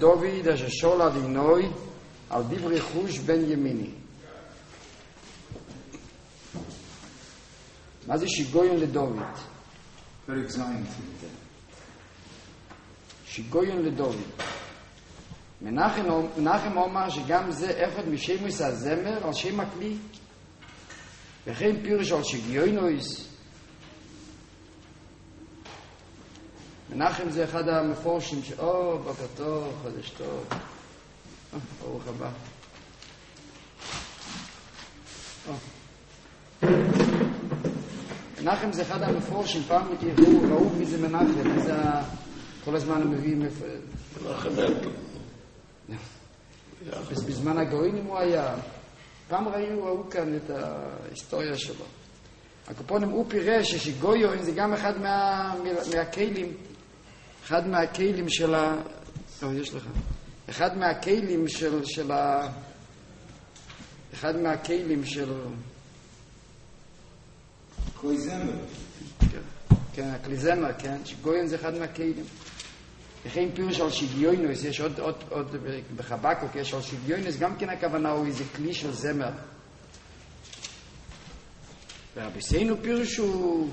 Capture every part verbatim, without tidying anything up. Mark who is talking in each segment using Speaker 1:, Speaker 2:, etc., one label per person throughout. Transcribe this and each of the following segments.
Speaker 1: לדוד אשר שול אדינוי על דברי חוש בן ימיני. מה זה שיגויון לדוד?
Speaker 2: פרק זין.
Speaker 1: שיגויון לדוד. מנחם אומר שגם זה אחד משמוס הזמר על שם הכלי. וכן פירוש על שיגיונויס. מנחם זה אחד המפורשים ש... או, בוקר טוב, חודש טוב. ברוך הבא. מנחם זה אחד המפורשים, פעם ראו, ראו מי זה מנחם, מי זה כל הזמן הם מביאים...
Speaker 3: מנחם
Speaker 1: בזמן הגויים הוא היה. פעם ראו, ראו כאן את ההיסטוריה שלו. הקופונים הוא פירש ששיגויון זה גם אחד מה, מהכלים, אחד מהכלים של ה... לא, יש לך. אחד מהכלים של, של ה... אחד מהכלים של...
Speaker 2: כלי זמר.
Speaker 1: כן, כן, הכלי זמר, כן. שיגויון זה אחד מהכלים. וכן פירוש על שוויונוס, יש עוד, עוד, עוד בחבקוק, יש על שוויונוס, גם כן הכוונה הוא איזה כלי של זמר. והרביסנו פירוש הוא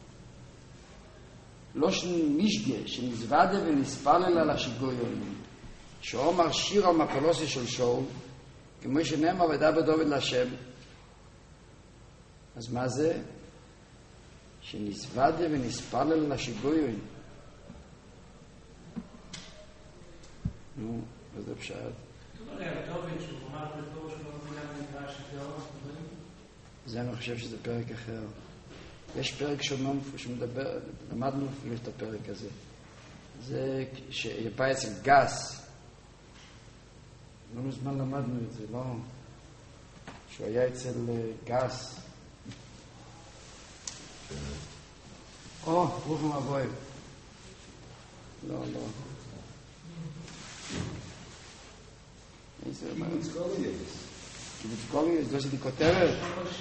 Speaker 1: לא משגה, שנזוודה ונספלל על השיגויון, שאומר שיר על מפלוסי של שאול, כמו שנאמר ודבר דוד להשם. אז מה זה? שנזוודה ונספלל על השיגויון. נו, אז זה פשט. זה אני חושב שזה פרק אחר. יש פרק שמדבר, למדנו אפילו את הפרק הזה. זה שיפה אצל גס. לא מזמן למדנו את זה, לא? שהוא היה אצל גס. או, רוחם אבוים. לא, לא. איזה מה?
Speaker 2: קיבוץ גלויס.
Speaker 1: קיבוץ גלויס, זה שלי כותרת?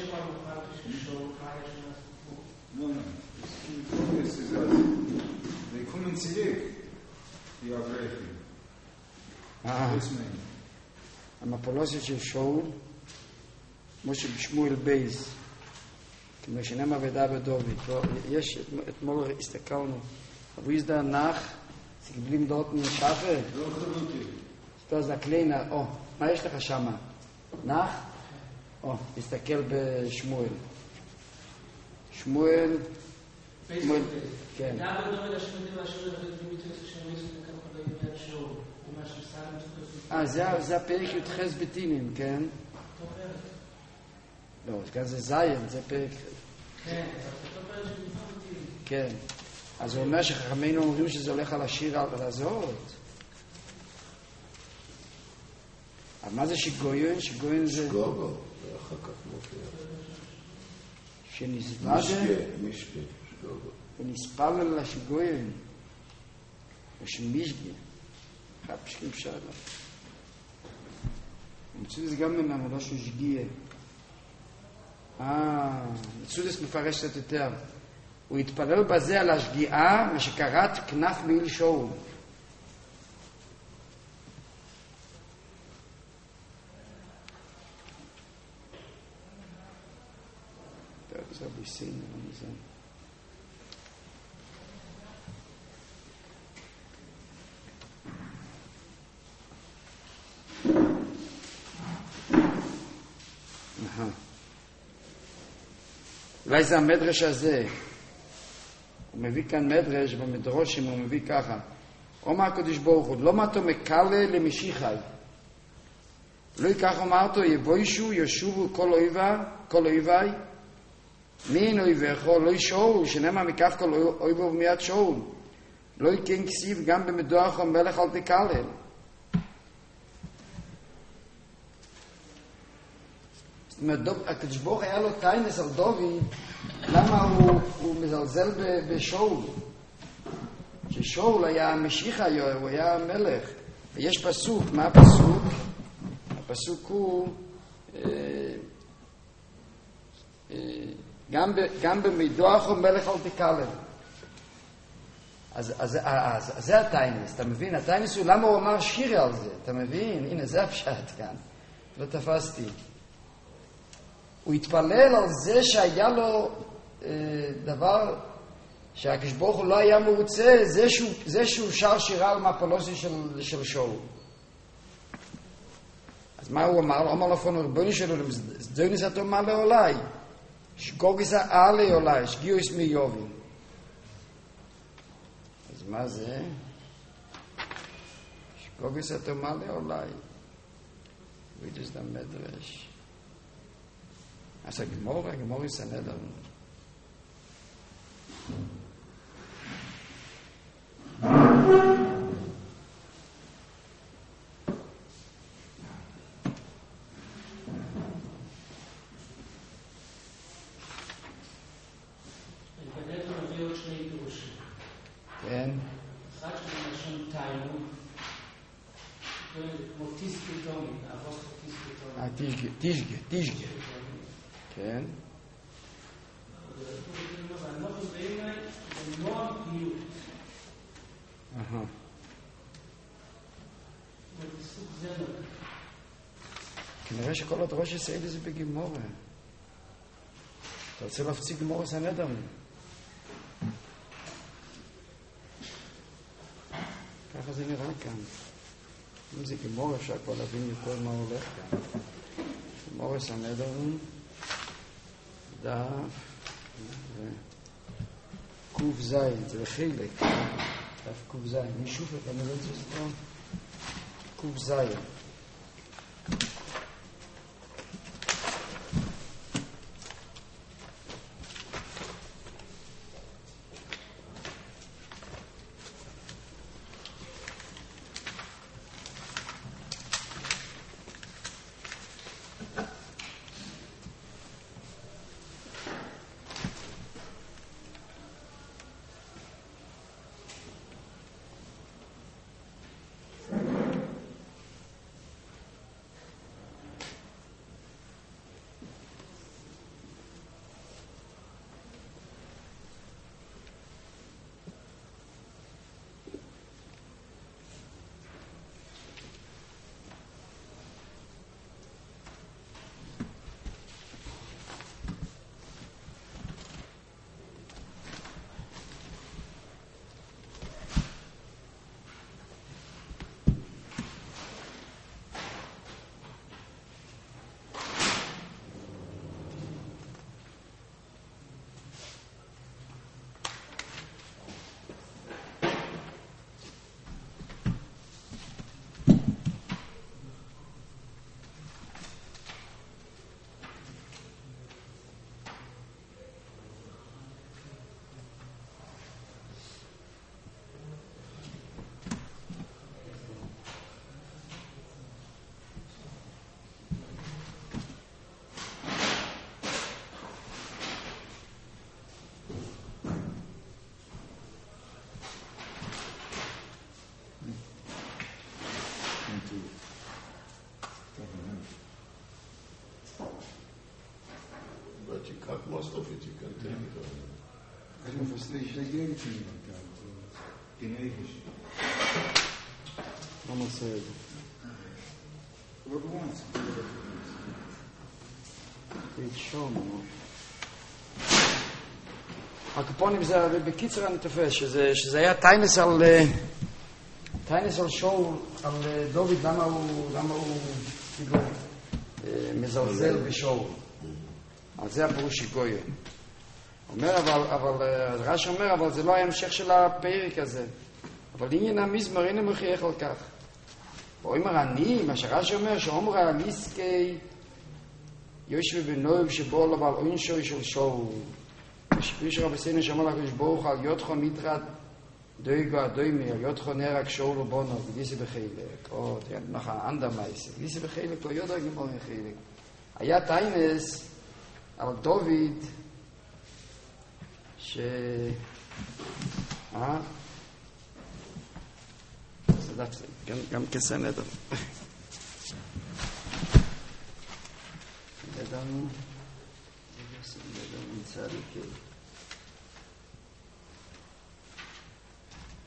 Speaker 2: לא, לא. קיבוץ גלויס זה זה. ויקומן צידיק. יאברכים.
Speaker 1: אה. המפולוסיה של שאול, כמו שבשמואל בייס, כמו שנאמר ודבר דוד. יש, אתמול הסתכלנו, אבל יש דה נח, זה קיבלים דעות משחר.
Speaker 2: לא חלותי.
Speaker 1: אז זה הקלינה, או, מה יש לך שמה? נח? או, תסתכל בשמואל. שמואל... שמואל, כן. אה, זה הפרק י"ח בתינים, כן? לא, כאן זה זיין, זה פרק...
Speaker 4: כן, זה פרק בתינים.
Speaker 1: כן. אז הוא אומר שחכמינו אומרים שזה הולך על השיר על הזאת. אבל מה זה שיגויון? שיגויון זה...
Speaker 3: שגוגו, ואחר כך מופיע.
Speaker 1: שנזוודה...
Speaker 3: משגה, משגה, שגוגו.
Speaker 1: ונספל על השיגויון. ושמשגה. אחד פשקים שאלה. מצודס גם ממנו, שהוא שגיע. אה, מצודס מפרש קצת יותר. הוא התפלל בזה על השגיאה, מה שקראת כנף מעיל שאול. זה ביסין, לא מזה. אולי זה המדרש הזה. הוא מביא כאן מדרש במדרושים, הוא מביא ככה. אומר הקדוש ברוך הוא, לא מתו מקלה למשיחי. לא ייקח אמרתו, יבוישו, ישובו כל אויבה, כל אויבי. מין אויבך, לא ישאול, שנאמר מכף כל אויבו ומיד שאול. לא יקן כסיב גם במדוח המלך אל תקלל. זאת אומרת, הקדוש ברוך היה לו טיינס על דוד, למה הוא, הוא מזלזל בשאול? ששאול היה משיחה, הוא היה מלך. ויש פסוק, מה הפסוק? הפסוק הוא... אה, אה, גם, ב, גם במדוח המלך אל תקלל. אז, אז, אז, אז זה הטיינס, אתה מבין? הטיינס הוא למה הוא אמר שירה על זה, אתה מבין? הנה, זה הפשט כאן. לא תפסתי. הוא התפלל על זה שהיה לו אה, דבר שהקדוש ברוך הוא לא היה מרוצה, זה שהוא, זה שהוא שר שירה על מפלוסי של, של שאול. אז מה הוא אמר? הוא אמר לפון רבונו שלו, זדוניס אתה אומר לעולי, שגוגיס העלי עולי, שגיוס מיובים. אז מה זה? שגוגיס אתה אומר לעולי. וידוס דה מדרש. אז הגמור, הגמור יסנדר. כן.
Speaker 4: אחד של לשון תיינו, כמו טיסקטומי, אבות טיסקטומי.
Speaker 1: אה, תשגה, תשגה, תשגה. כן.
Speaker 4: ואנחנו בעיניי בנועם פיות.
Speaker 1: אהה.
Speaker 4: בסוג זנר.
Speaker 1: כנראה שכל עוד ראש יסעיד זה בגימורה. אתה רוצה להפציג גימורה סנדר? ככה זה נראה כאן. אם זה גימורה אפשר כבר להבין יותר מה הולך כאן. גימורה סנדר, דף, קוף זין, זה לחילק. דף קוף זין. מי שופט, אני לא רוצה לסתור. קוף זין.
Speaker 3: Как Мостовити контейнер.
Speaker 2: Also verstehe der Gegenüber genetisch.
Speaker 1: לא מוצא את זה.
Speaker 2: What wants?
Speaker 1: תשום. הקופונים זה, בקיצר אני תופס, שזה, שזה היה טיינס על, טיינס על שאול, על דוד, למה הוא, למה הוא, כאילו, מזלזל בשאול. אז זה הפירוש שגויה. אומר, אבל, אבל, רש אומר, אבל זה לא ההמשך של הפרק הזה. אבל עניין המזמר, הנה מוכיח על כך. ואומר אני, מה שרש אומר, שאומר הליסקי, יושב בנויב שבו לו ועל עונשו של שאול. ושפיש רב סיינו שאמר לקדוש ברוך על יודחו נתרד דויגו הדוימי, על יודחו נרק שאול ובונו, וגיסי בחילק. או, תראה, נחה, אנדה מייסי. גיסי בחילק, לא יודע גמור בחילק. היה טיינס, על דוד ש... אה? סדף זה, גם, גם כסנדר. סנדר, סנדר נמצא לי כ...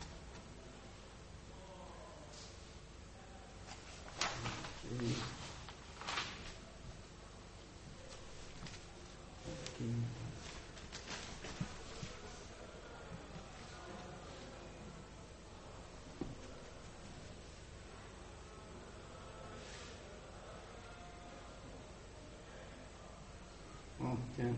Speaker 1: כן.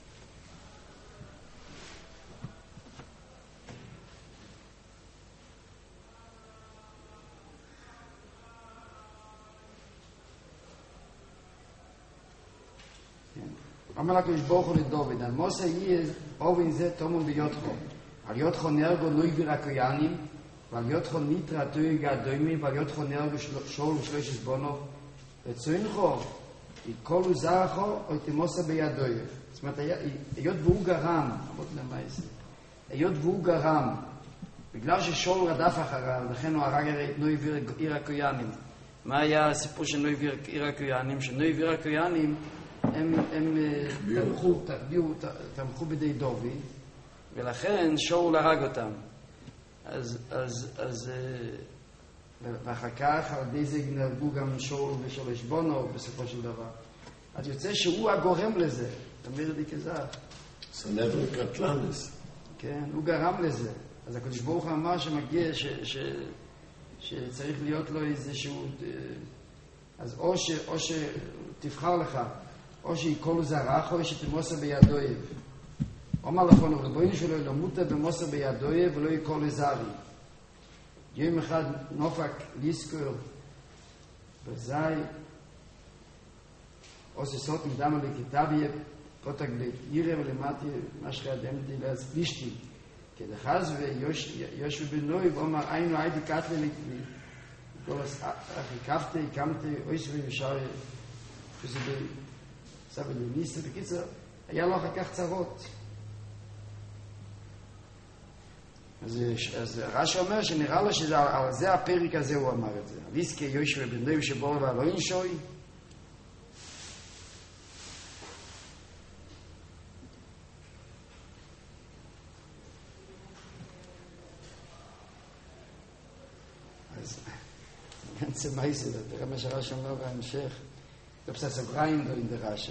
Speaker 1: אמר לקדוש ברוך הוא לדוד, על מוסה יהיה אובן זה תומון ביותחו. על יותחו נרגו נוי בירקויאנים, ועל יותחו ניטרה תויגה הדוימי, ועל יותחו נרגו שול ושלושת בונו. וצוינכו, יקולו זרחו, או תמוסה בידוי. זאת אומרת, היות והוא גרם, עמוד למייס, היות והוא גרם, בגלל ששול רדף אחריו, לכן הוא הרג את נוי בירקויאנים. מה היה הסיפור של נוי בירקויאנים? שנוי בירקויאנים הם, הם תמכו, תרביעו, תמכו בידי דובי, ולכן שאול הרג אותם. אז, אז, אז, ואחר כך על ידי זה נהרגו גם שאול ושלוש בונו בסופו של דבר. אז יוצא שהוא הגורם לזה, תמיר לי כזר.
Speaker 3: סנדרי קטלנס.
Speaker 1: כן, הוא גרם לזה. אז הקדוש ברוך הוא אמר שמגיע, ש, ש, שצריך להיות לו איזשהו, אז או, ש, או שתבחר לך, או שיקולו זרח, או שתמוסה בידויב. אומר לכם, רבונו שלו, לא מותה במוסה בידויב ולא יקולו זרי. יום אחד נופק ליסקור בזי, או שסות מדמה לכתביה, פותק לירה ולמטי, מה שחיידמתי להצפישתי. כדחז ויושו בנוי, ואומר, היינו הייתי קטלי לכלי. כל אחי קפתי, קמתי, אויסו וישר, שזה ב... סבא לניסה, בקיצר, היה לו אחר כך צרות. אז, אז רש"י אומר שנראה לו שעל זה הפרק הזה הוא אמר את זה. ויסקי יושו ובנוי שבורו ועלו אינשוי. אז ganze Meise, der Ramesh Rashi אומר בהמשך, גפסה סוגריים דו אין דרש"י.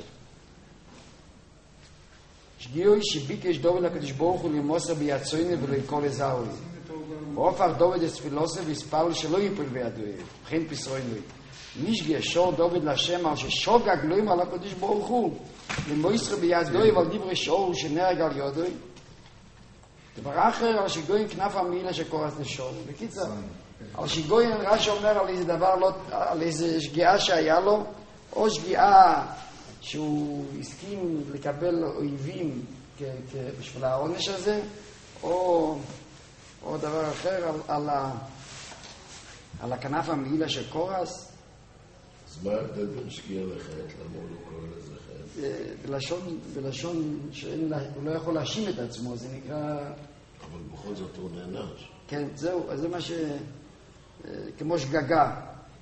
Speaker 1: שגיוי שביקש דוד לקדוש ברוך הוא למוסר ביצויני ולא יקול לזאוי. והופך דוד את תפילוסה והספר שלא ייפול בידוי. וכן פסרוינוי. נשגה שור דוד לשם על ששוגג לא ימר לקדוש ברוך הוא. למויסר בידוי ועל דברי שור שנהרג על יודוי. דבר אחר על שגויים כנף המילה שקורס לשור. בקיצר, על שגויים רש"י אומר על איזה דבר, לא, על איזה שגיאה שהיה לו, או שגיאה שהוא הסכים לקבל אויבים בשביל העונש הזה, או, או דבר אחר על, על, ה, על הכנף המעילה של קורס.
Speaker 3: אז מה ההבדל בין שגיאה לחטא? למה הוא לא קורא לזה חטא?
Speaker 1: בלשון, בלשון שהוא לא יכול להאשים את עצמו, זה נקרא...
Speaker 3: אבל בכל זאת הוא נענש. כן,
Speaker 1: זהו, אז זה מה ש... כמו שגגה.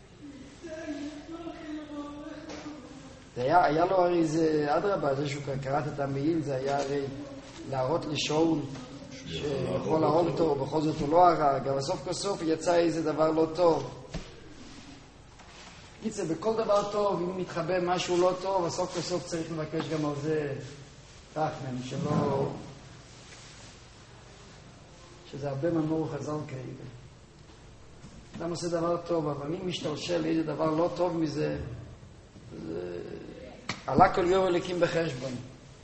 Speaker 1: היה, היה לו הרי איזה אדרבה, זה שהוא קראת את המעיל, זה היה הרי להראות לשאול שיכול להרוג אותו, ובכל זאת הוא לא הרג, אבל סוף כל סוף יצא איזה דבר לא טוב. קיצר, בכל דבר טוב, אם מתחבא משהו לא טוב, הסוף כל סוף צריך לבקש גם על זה רחמים, שלא... שזה הרבה ממור חזר כאלה. אדם עושה דבר טוב, אבל אם משתלשל איזה דבר לא טוב מזה, זה... עלה כל יום אליקים בחשבון.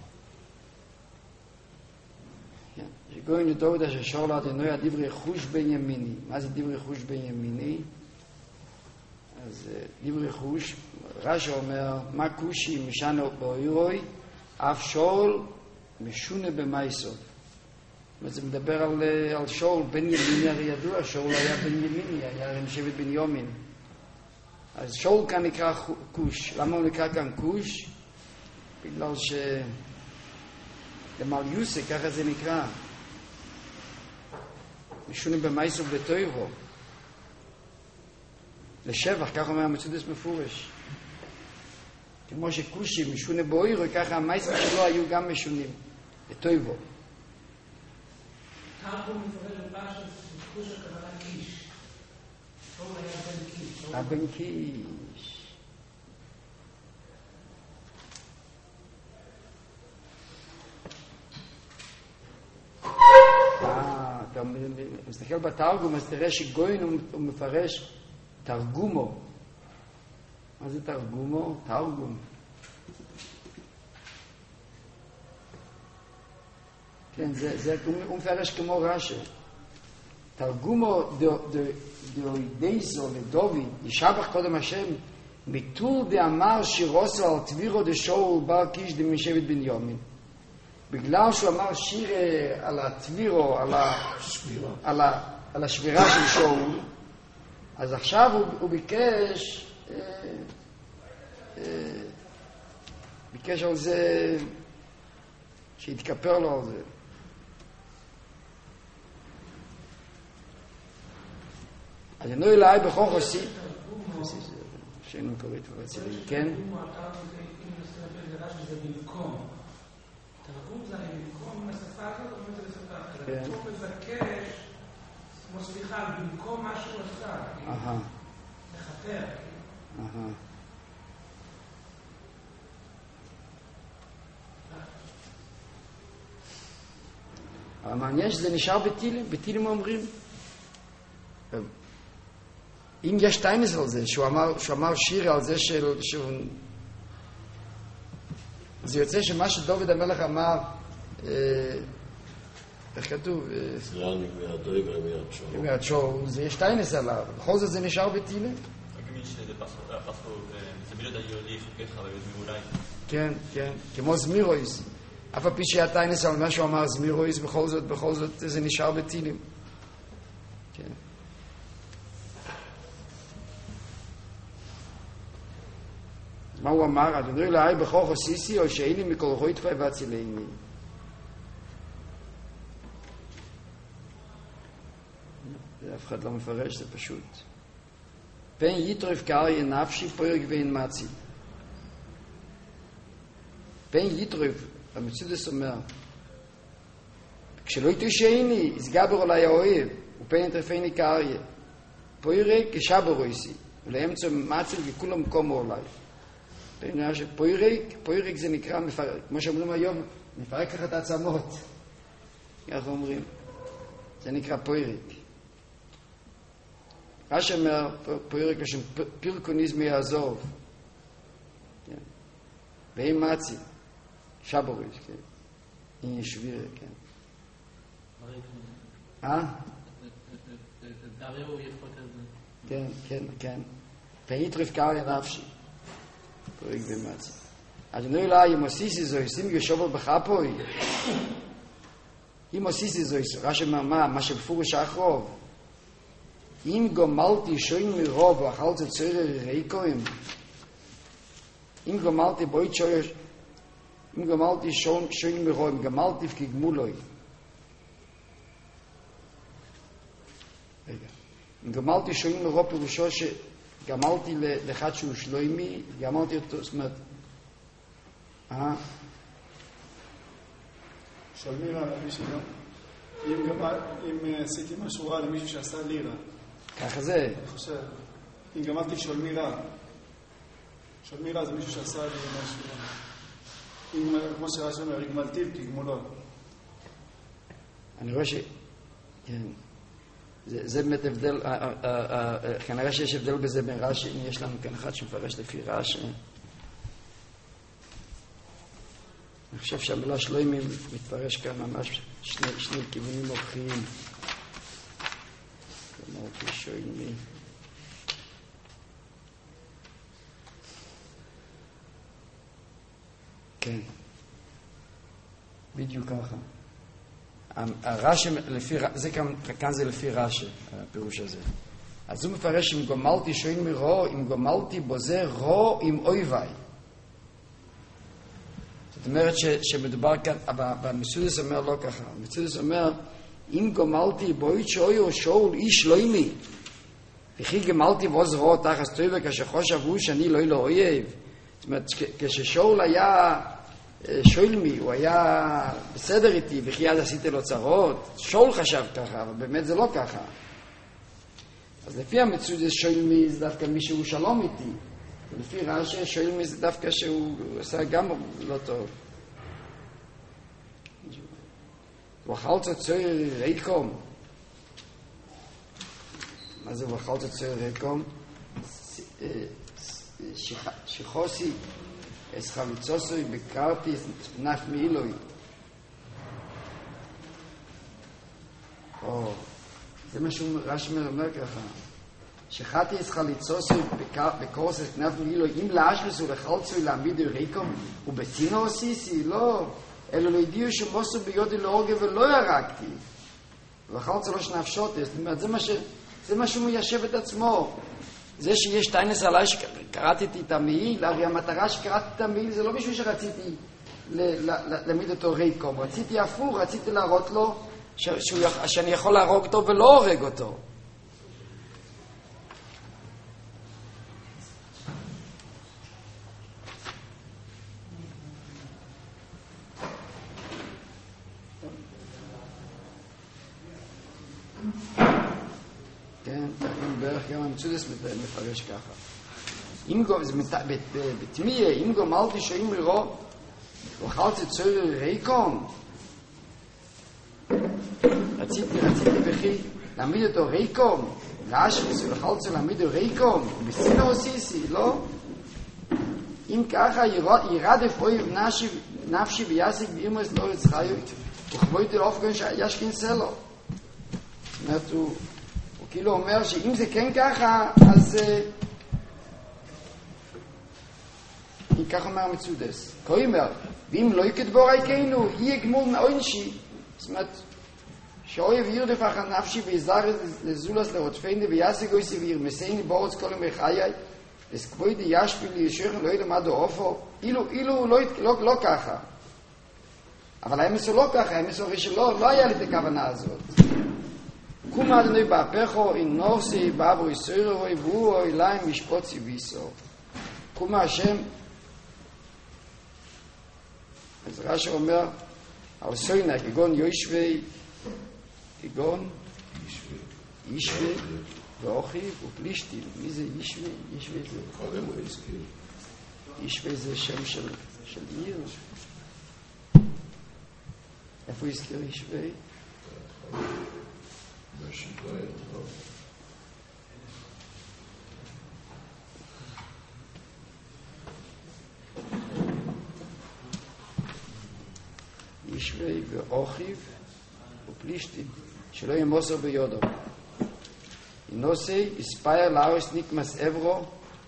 Speaker 1: שגוין לדוד אשר שור לאדינוי הדברי חוש בין ימיני. מה זה דברי חוש בין ימיני? אז דברי חוש, רש"י אומר, מה כושי משנה באוירוי, אף שול משונה במייסו. זה מדבר על, על שול, בן ימיני הרי ידוע, שול היה בן ימיני, היה משבט בן יומין. אז שול כאן נקרא כוש. למה הוא נקרא כאן כוש? בגלל ש... למעל יוסי, ככה זה נקרא. משונה במייסו ובטויבו. לשבח, ככה אומר המצודס מפורש. כמו שכושי משונה באוירו, ככה המייסו שלו היו גם משונים. בטויבו.
Speaker 4: תרגום מפורש בפרשת כוש הכוונה קיש. שול היה בן קיש.
Speaker 1: הבן קיש. אה, אתה מסתכל בתרגום, אז תראה שגוין הוא מפרש תרגומו. מה זה תרגומו? תרגום. כן, זה, זה הוא מפרש כמו רש"י. תרגומו דאוידייזו לדובי, ישבח קודם השם, ביטול דאמר שירוסו על טבירו דשאול בר קיש דמשבט בנימין. בגלל שהוא אמר שיר על הטבירו, על, ה, על, ה, על השבירה של שאול, אז עכשיו הוא, הוא ביקש, אה, אה, ביקש על זה, שיתכפר לו על זה. אז אינו אליי בכוח עושי, שאינו מקורית ורצילים, כן?
Speaker 4: זה במקום. תרגום זה במקום השפה הזאת, או זה בשפה אחרת. הוא מבקש, כמו סליחה, במקום מה שהוא עשה.
Speaker 1: אהה.
Speaker 4: לחפר.
Speaker 1: אהה. אבל מעניין שזה נשאר בתהילים, בתהילים אומרים. אם יש טיינס על זה, שהוא אמר, שהוא אמר שיר על זה של, שהוא... זה יוצא שמה שדוד המלך אמר, אה, איך כתוב?
Speaker 3: ישראל מיד דוי ומיד שור.
Speaker 1: מיד שור, זה יש טיינס עליו. בכל זאת זה נשאר בתהילים. כן, כן, כמו זמירויס. אף על פי שהיה טיינס על מה שהוא אמר זמירויס, בכל זאת, בכל זאת זה נשאר בתהילים. כן. מה הוא אמר? אדוני אלוהי בכוח עשיתי, או שאיני מכל רויתך והצילני. אף אחד לא מפרש, זה פשוט. פן יטרף קרעי נפשי פרק ואין מצי. פן יטרף, המצודס אומר, כשלא יתושעני, יסגבר עלי האוהב, ופן יטרפני קרעי. פרק כשבר איסי, ולאמצע מצי וכולם קומו עלי. פוירק, פוירק זה נקרא, כמו שאומרים היום, מפרק לך את העצמות. כך אומרים. זה נקרא פוירק. מה שאומר פוירק לשם פירקוניזם יעזוב. ואם מצי, שבוריס, כן. אם ישביר, כן. אה? כן, כן, כן. פעית קרעי נפשי. פרק ומצי. אז אני לא יודע, אם עשיתי זו, עושים גשובל בחפוי. אם עשיתי זו, רש"י אומר מה, מה שבפורש האחרוב. אם גומלתי שוין מרוב, ואכלתי צורי ריקוים. אם גומלתי בוית שוין, אם גומלתי שוין מרוב, אם גמלתי כגמולוי. רגע. אם גמלתי שוין מרוב פירושו ש... גמרתי לאחד שהוא שלוימי, גמרתי אותו, זאת אומרת, אה?
Speaker 2: שלמירה, אם עשיתי משהו רע למישהו שעשה לירה.
Speaker 1: ככה זה.
Speaker 2: אני חושב, אם גמרתי שלמירה, שלמירה זה מישהו שעשה לי משהו רע. אם, כמו שרש"י אומר, הגמלתיו כגמולו.
Speaker 1: אני רואה ש... כן. זה, זה באמת הבדל, כנראה שיש הבדל בזה בין רש"י, יש לנו כאן אחד שמפרש לפי רש"י. אני חושב שהמילה שלוימי מתפרש כאן ממש שני, שני כיוונים הופכיים. אמרתי שלוימי. כן. בדיוק ככה. הרש"י, זה כאן, כאן זה לפי רש"י, הפירוש הזה. אז הוא מפרש אם גומלתי שוין מרו, אם גומלתי בוזה רו עם אויבי. זאת אומרת ש, שמדובר כאן, במסודס אומר לא ככה. המסודס אומר, אם גומלתי בוית שוי או שאול איש לא אימי, וכי גמלתי בוז רו תחס טויבה כאשר חושב הוא שאני לא אלו אויב. זאת אומרת, כששאול היה... שואל מי, הוא היה בסדר איתי, וכי אז עשיתי לו צרות. שאול חשב ככה, אבל באמת זה לא ככה. אז לפי המצוד זה שואל מי זה דווקא מי שהוא שלום איתי. ולפי רש"י שואל מי זה דווקא שהוא עושה גם לא טוב. הוא אכל צוצר ריקום. מה זה הוא אכל צוצר ריקום? שחוסי es חביצוסוי בקרתי נף מילוי. או, זה מה שהוא רש"י אומר ככה, שחתי יש חליצוסו בקורס כנף מילו, אם לאשבס ולחלצו להעמיד ריקום, ובצינו עשיסי, לא, אלא לא ידיעו שמוסו ביודי להורגה ולא ירקתי. וחלצו לא שנפשוט, זאת אומרת, זה מה, ש, זה מה שהוא מיישב את עצמו. זה שיש טיינס עליי שקראתי את המעיל, הרי המטרה שקראתי את המעיל זה לא בשביל שרציתי להעמיד אותו ריקום, רציתי הפוך, רציתי להראות לו ש, שהוא, שאני יכול להרוג אותו ולא הורג אותו. כן, בערך גם המצודס מפרש ככה. אם גו, זה בתמיה, אם גומלתי שאם מרו, וחלתי צורי ריקום, רציתי, רציתי בכי, להעמיד אותו ריקום, לאשפס ולחלצו להעמיד אותו ריקום, בסינו עושיסי, לא? אם ככה ירדף אויב נפשי ויסיק באימוס לא יצחיות, וכבויתי לאופגון שישכין סלו. זאת אומרת, הוא כאילו אומר שאם זה כן ככה, אז אם ככה אומר המצודס. כה אומר, ואם לא יקדבור איכנו, יהיה גמול מעונשי. זאת אומרת, שאויב ירדף אחר נפשי ויזר לזולס לרודפני ויעסיק אויסי וירמסני בורץ כל ימי חיי, וסקבוידי ישפיל לישוכן לא ילמדו אופו, אילו, אילו לא, לא, לא ככה. אבל האמס הוא לא ככה, האמס הוא שלא, לא היה לי את הכוונה הזאת. קומה אדוני באפךו, אין נורסי, באבו יסוירו, והוא איליים משפוט ציוויסו. קומה השם, אז רש"י אומר, על סוינה, כגון יושבי, כגון ישבי, ואוכי ופלישתים. מי זה ישבי? ישבי זה...
Speaker 3: קודם הוא הזכיר.
Speaker 1: ישבי זה שם של, של עיר. איפה הוא הזכיר ישבי?
Speaker 3: בשיטוי, לא.
Speaker 1: ישבי ואוכיב ופלישתים, שלא ימוסר ביודו. ינוסי יספייר לארץ נקמס אברו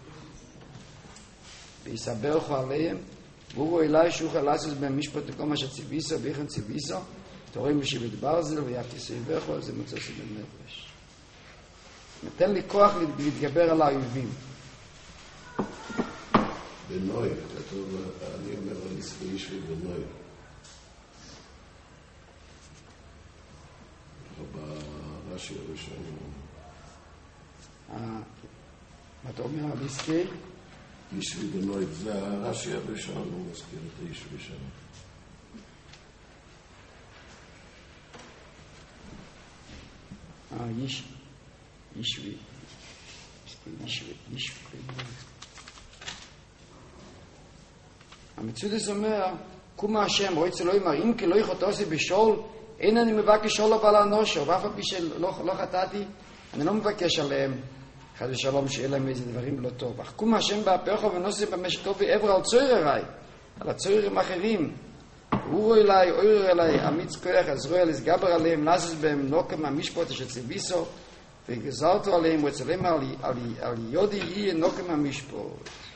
Speaker 1: ויסברכו עליהם, והוא אליי שוחה לסוס במשפט לכל מה שציוויסו ואיכן ציוויסו, תורם בשבט ברזל ויפתי סביבךו, זה מוצא סביב נפש. נתן לי כוח להתגבר על האויבים.
Speaker 3: בנוי, כתוב, אני אומר על ישראל שלי בנוי. ברש"י הראשון.
Speaker 1: מה אתה אומר על ישראל?
Speaker 3: ישבי בנוי, זה הרש"י הראשון, הוא מזכיר את הישבי שם.
Speaker 1: אה, יש, ישבי, ישבי, ישבי. המצודס אומר, קומה השם, רואי צלו אמר, אם כי לא יכותוסי בשול, אין אני מבקש שול אבל אנושו, ואף על פי שלא חטאתי, אני לא מבקש עליהם, חד ושלום שיהיה להם איזה דברים לא טוב. אך קומה השם באפךו ונוסי במשתו בעבר על צויררי, על הצוירים אחרים, אורו אליי, אורו אליי, אמיץ כוח, עזרו אל הסגבר עליהם, נזס בהם נוקם המשפוט אשר ציוויסו, וגזרתו עליהם, וצלם על יודי יהיה נוקם המשפוט.